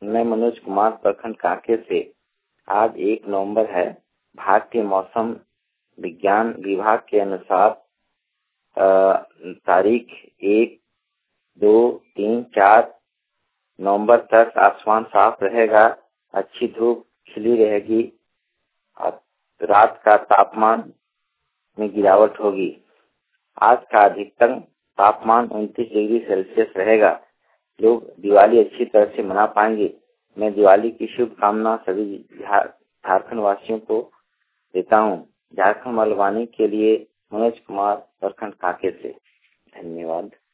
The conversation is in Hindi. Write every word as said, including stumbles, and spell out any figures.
मैं मनोज कुमार प्रखंड कांके से। आज एक नवंबर है। भारतीय मौसम विज्ञान विभाग के अनुसार तारीख एक दो तीन चार नवंबर तक आसमान साफ रहेगा, अच्छी धूप खिली रहेगी और रात का तापमान में गिरावट होगी। आज का अधिकतम तापमान उनतीस डिग्री सेल्सियस रहेगा। लोग दिवाली अच्छी तरह से मना पाएंगे। मैं दिवाली की शुभकामना सभी झारखंड वासियों को देता हूँ। झारखंड मलवानी के लिए मनोज कुमार प्रखंड कांके से। धन्यवाद।